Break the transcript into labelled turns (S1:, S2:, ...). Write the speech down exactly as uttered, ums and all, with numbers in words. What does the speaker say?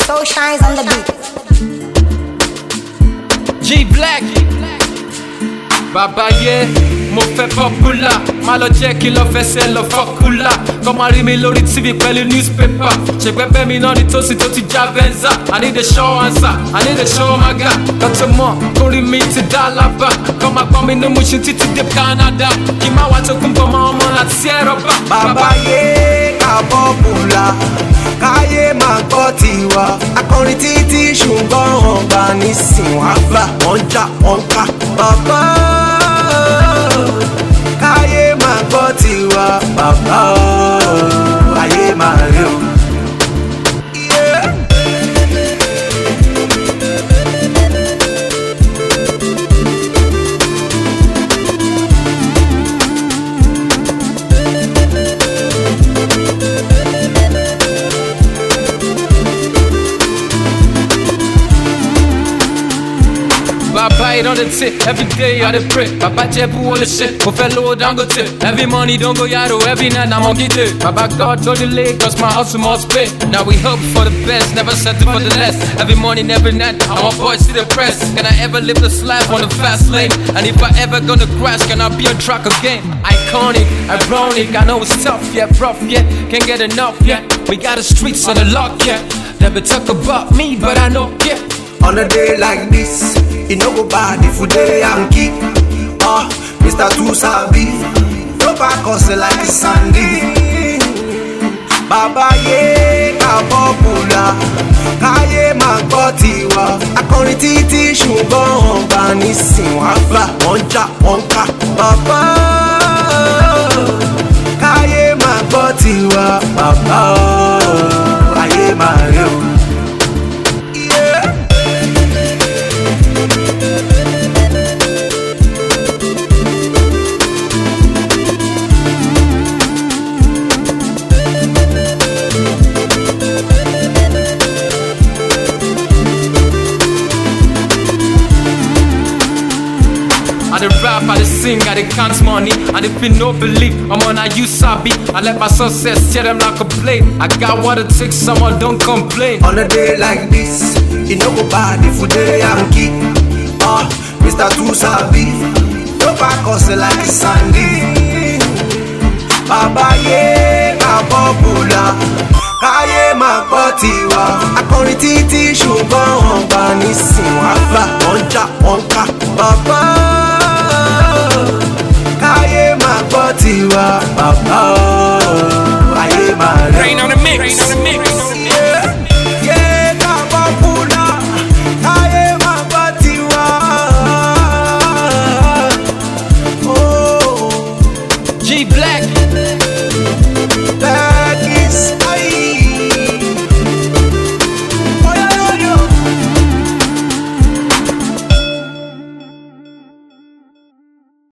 S1: Soul Shines on the beat.
S2: G Black, Baba yeah, mo fẹ́ popular, má lọ jẹ́ kí lọ fẹsẹ̀ lọ fọ́kúlà. Kọ́ máa rí mi lórí T V pẹ̀lú newspaper. Ṣègbẹ́bẹ́ mi náà ní tòsí tó ti já venza. I need a show answer, I need a show maga. Kọ́tù mọ̀ kórì mi ti dá lábà. Kọ́ máa pọ́n mi ní Mushin títí dé Canada. Kí má wá tó kún bọ́ mọ́ ọmọ láti ẹ̀rọ bá.
S3: Baba yé ká popular, káyé máa gbọ́ tiwa. Akọrin títí ṣùgbọ́n ọba nísìn wá gbà wọ́n já wọ́n ká. Bàbá káyé máa gbọ́ tiwa. Bàbá ayé máa rí o.
S2: Baba it on the tip, every day I dey pray. Baba Jebu all the shit, for fellow don't go tip. Every money don't go yaro, every night I'm on get it. Baba God go delay, cause my hustle must pay. Now we hope for the best, never settle for the less. Every morning, every night, I want boys to the press. Can I ever live this life on the fast lane? And if I ever gonna crash, can I be on track again? Iconic, ironic, I know it's tough, yeah, rough, yeah. Can't get enough, yeah. We got the streets on the lock, yeah. Never talk about me, but I know, yeah.
S3: On a day like this, it no go bad if we dey Yankee. Oh, Mister Too Sabi, no back hustle like Sandy. Baba ye ká popular, káyé máa gbọ́ tiwa. Akọrin títí ṣùgbọ́n ọba nísìn wá gbà wọ́n já wọ́n ká. Baba káyé máa gbọ́ tiwa. Baba ayé máa rí o.
S2: I dey rap, I dey sing, I dey count money. And if you no believe, I'm on a you sabi. I let my success tear them like a blade. I got what it takes, someone don't complain.
S3: On a day like this, it no go bad if we dey Yankee. Oh, Mister Too Sabi, no back hustle like Sandy. Baba ye ká popular, káyé máa gbọ́ tiwa. Akọrin títí ṣùgbọ́n ọba nísìn wá gbà wọ́n já wọ́n ká. Baba káyé máa gbọ́ tiwa. Baba ayé máa rí.
S2: Rain on the mix, rain on the mix. G Black,
S3: Black is I.